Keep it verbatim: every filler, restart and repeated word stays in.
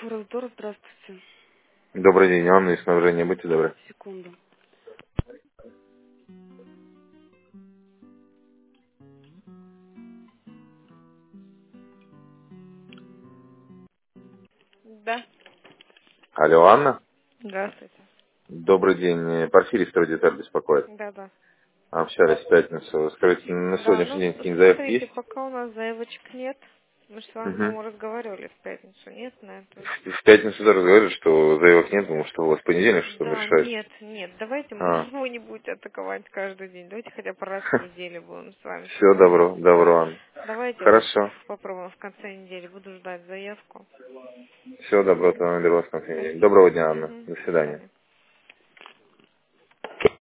Раздор, здравствуйте. Добрый день, Анна из снабжения, будьте добры. Секунду. Да. Алло, Анна? Здравствуйте. Добрый день, Порфирий Стройдеталь беспокоит. Да, да. Общались в пятницу. Скажите, на Да, сегодняшний ну, день какие-нибудь заявки смотрите, есть? пока у нас заявочек нет. Мы же с вами, Угу. по-моему, разговаривали в пятницу, нет, на эту? В в пятницу тоже говорили, что заявок нет, потому что у вас понедельник, что Да, мешает. нет, нет. Давайте А, вы не будете атаковать каждый день. Давайте хотя бы раз в неделю будем с вами все, добро, созваниваться. добро, Анна. Давайте вот Хорошо. попробуем в конце недели. Буду ждать заявку. Все, добро, то Мгм. наберу вас в конце недели. Спасибо. Доброго дня, Анна. Мгм. До До свидания. свидания.